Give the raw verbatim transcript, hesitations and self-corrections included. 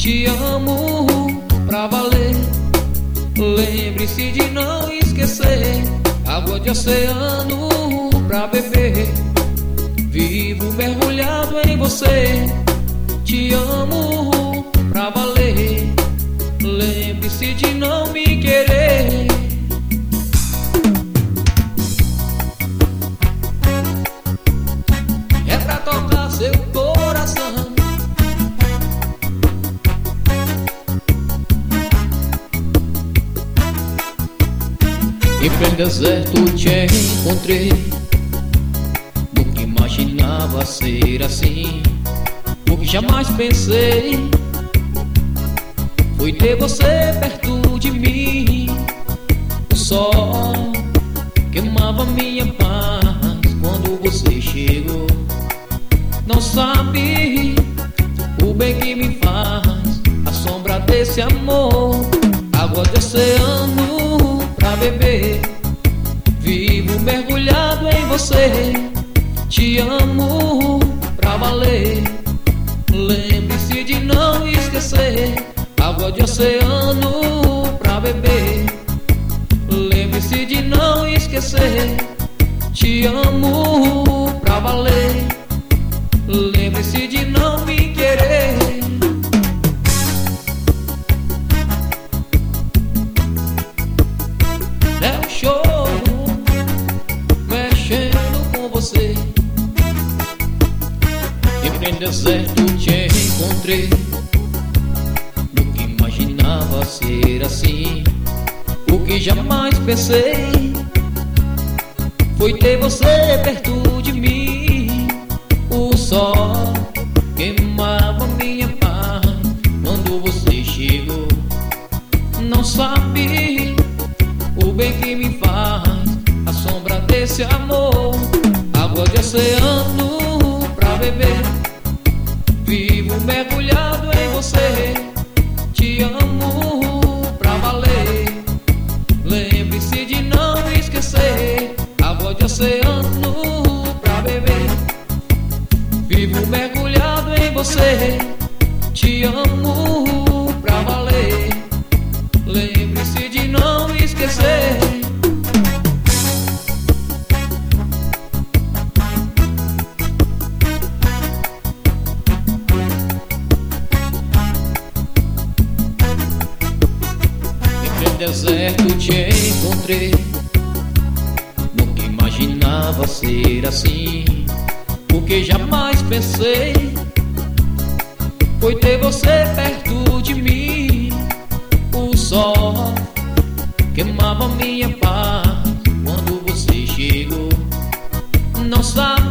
te amo pra valer. Lembre-se de não esquecer, água de oceano pra beber. Vivo mergulhado em você, te amo pra valer. Lembre-se de não me querer. É pra tocar seu coração. Em pleno deserto te encontrei, nunca imaginava ser assim. O que jamais pensei foi ter você perto de mim. O sol queimava minha paz quando você chegou. Não sabe o bem que me faz a sombra desse amor. Água de oceano pra beber, vivo mergulhado em você, te amo pra valer. Lembre-se de não esquecer, água de oceano pra beber. Lembre-se de não esquecer, te amo pra valer. Lembre-se de não me querer. É um choro mexendo com você. Em pleno deserto te encontrei, nunca imaginava ser assim. O que jamais pensei foi ter você perto de mim. O sol queimava minha paz quando você chegou. Não sabe o bem que me faz a sombra desse amor. Água de oceano pra beber, vivo mergulhado em você, te amo pra valer. Lembre-se de não esquecer, água de oceano pra beber. Vivo mergulhado em você, te amo pra valer. Lembre-se de não esquecer. Em deserto te encontrei, nunca imaginava ser assim. O que jamais pensei foi ter você perto de mim. O sol queimava minha paz quando você chegou. Não sabe